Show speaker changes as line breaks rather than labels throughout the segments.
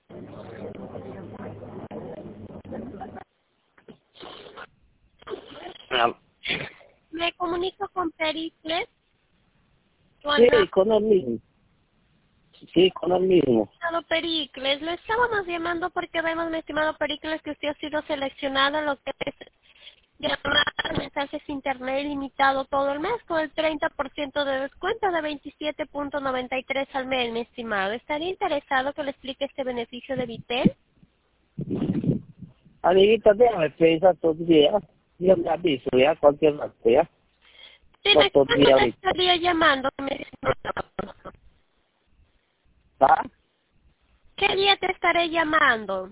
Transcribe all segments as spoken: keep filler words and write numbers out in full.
Ah,
Me comunico con Pericles.
sí, con el mismo. Sí, con el mismo.
Estimado Pericles, le estábamos llamando porque vemos, mi estimado Pericles, que usted ha sido seleccionado en lo que es llamadas, mensajes internet limitado todo el mes con el treinta por ciento de descuento de veintisiete punto noventa y tres al mes, mi estimado. ¿Estaría interesado que le explique este beneficio de Vitel?
Amiguita, déjame pensar todo el día. Yo me aviso, ya, cualquier rato, ya. No
Dime,
todo el
¿cuándo
día
le
ahorita.
estaría llamando, mi estimado?
¿Ah?
¿Qué día te estaré llamando?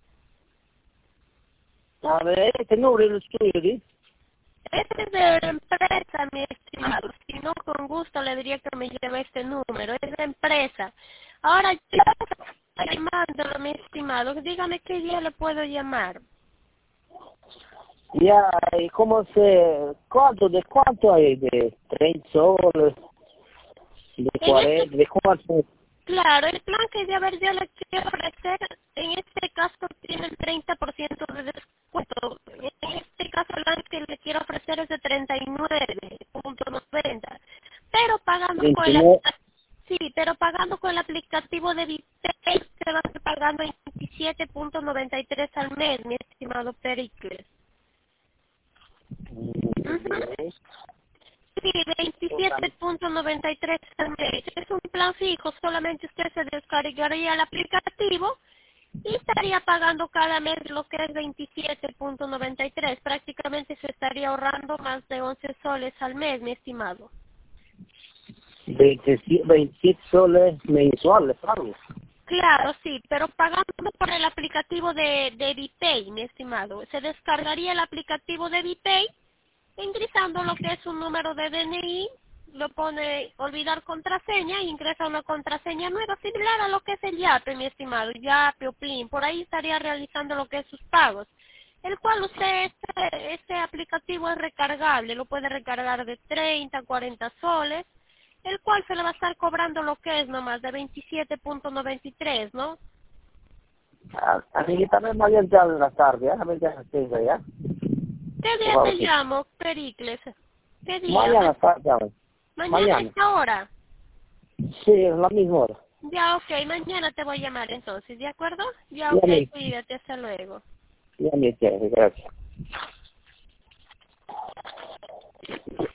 A ver, este número es tuyo, ¿sí?
Este es de la empresa, mi estimado. Si no, con gusto le diría que me lleve este número. Es de empresa. Ahora, yo estoy llamándolo, mi estimado. Dígame qué día le puedo llamar.
Ya, ¿y cómo se... ¿Cuánto? ¿De cuánto hay? ¿De treinta soles? ¿De
En este,
cuarenta? ¿De cuánto?
claro, el plan que de haber yo le quiero ofrecer, en este caso tiene el treinta por ciento de descuento. En este caso el plan que le quiero ofrecer es de treinta y nueve punto noventa. Pero pagando con el
veintinueve.
sí, pero pagando con el aplicativo de Vitel se va a estar pagando veintisiete punto noventa y tres al mes, mi estimado Pericles. Ujú. Sí, veintisiete punto noventa y tres al mes. Es un plan fijo, solamente usted se descargaría el aplicativo y estaría pagando cada mes lo que es veintisiete punto noventa y tres. Prácticamente se estaría ahorrando más de once soles al mes, mi estimado.
veintisiete, veintisiete soles mensuales, ¿sabes?
Claro, sí, pero pagando por el aplicativo de, de ViPay, mi estimado. Se descargaría el aplicativo de ViPay, ingresando lo que es un número de D N I, lo pone olvidar contraseña, y ingresa una contraseña nueva, similar a lo que es el Yape, mi estimado, Yape o Plin. Por ahí estaría realizando lo que es sus pagos, el cual usted, este, este aplicativo es recargable, lo puede recargar de treinta, cuarenta soles, el cual se le va a estar cobrando lo que es nomás de veintisiete punto noventa y tres, ¿no?
Ah, amiguita, me mañana ya en la tarde, ¿ya? A ver, ya tengo, ¿ya?
¿Qué
Por
día te
favor, sí.
llamo, Pericles? ¿Qué día?
Mañana,
Ma-
tarde, ya ves.
mañana a
Mañana.
esta hora.
Sí, es la misma hora.
Ya, ok, mañana te voy a llamar entonces, ¿de acuerdo? Ya,
Ya
ok,
me,
cuídate, hasta luego.
ya me entiendes, gracias.